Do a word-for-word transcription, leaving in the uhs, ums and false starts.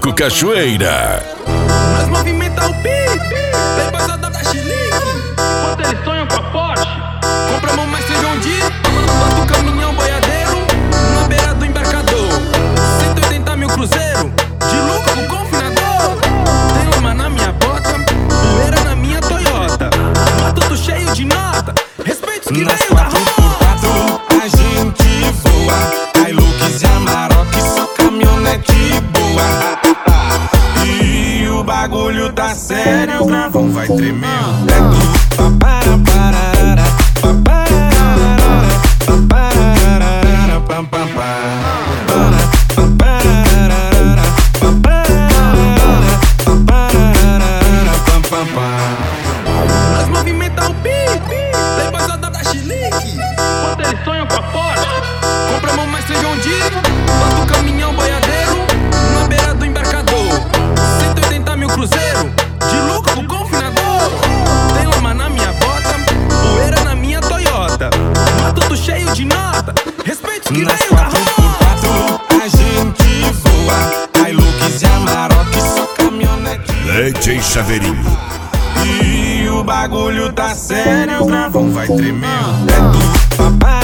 Chico Cachoeira. Nós movimenta o pique, tem passada da Chilique. Enquanto eles sonham com a Porsche, compramos mais feijão de bota o caminhão boiadeiro na beira do embarcador. Cento e oitenta mil cruzeiro, de lucro com confinador. Tem lama na minha bota, poeira na minha Toyota. Mato tô cheio de nota, respeito os que veio da rua. A gente voa, Hilux e Amarok, só caminhonete boa. E o bagulho tá sério, o gravão vai tremer o teto. Papara, pararara, papararara, papararara, pam, pam, pam. Papararara, papararara, papararara, pam, pam, pam. Nós movimenta o pique, tem passada da Chilique. Enquanto eles sonham com a Porsche, compramos mais feijão de bota o caminhão boiadeiro na beira do embarcador. Cento e oitenta mil cruzeiro, de lucro com confinador. Tem lama na minha bota, poeira na minha Toyota. Mato tô cheio de nota, respeito os que Nas veio da quatro por quatro a gente voa, Hilux e Amarok, só caminhonete. D J Chaveirinho. E o bagulho tá sério, o gravão vai tremer o teto. Papai